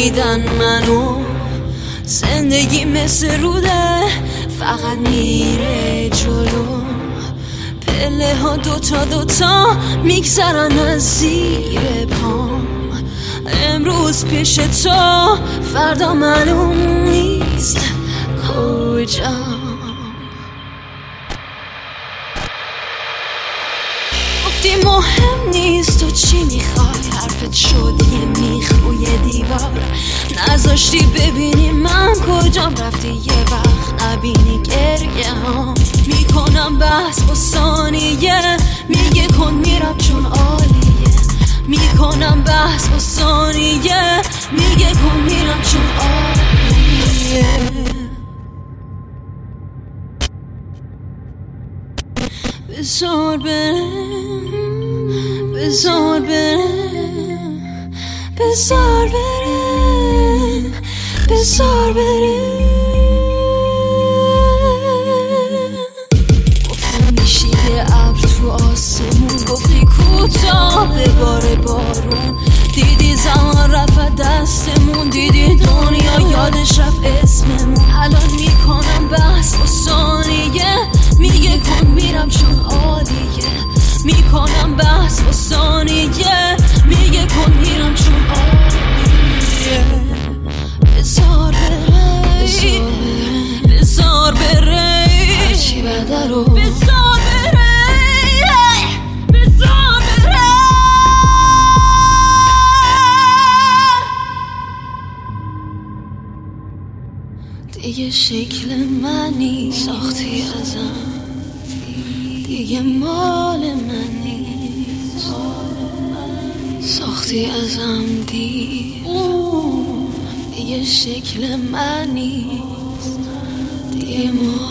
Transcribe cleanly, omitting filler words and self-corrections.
دیدن منو. زندگی مثل روده فقط میره جلو، پله ها دوتا میگذرن از زیر پام. امروز پیش تو فردا معلوم نیست کجام. گفتی مهم نیست تو چی میخوای، حرفت شد یه میخ روی دیوار. نذاشتی ببینی من کجام، رفتی یه وقت نبینی گریه ها. میکنم بحث با ثانیه، میگه کن میرم چون عالیه. میکنم بحث با ثانیه، میگه کن میرم چون عالیه. بذار برم، بذار برم، بذار برم، بذار برم. گفتی میشی یه ابر تو آسمون، گفتی کوتاه بباره بارون. دیدی زمان رفت دستمون، دیدی دنیا یادش رفت اسممون. الان میکنم بحث با ثانیه، میگه کن میرم چون عالیه. میکنم بحث با ثانیه، میگه کن میرم چون عالیه. بذار بره، بذار بره، هرچی بده رو بذار بره، بذار بره. دیگه شکل منی ساختی ازم، دیگه مال منی ساختی ازم. دیگه شکل منی دیگه مال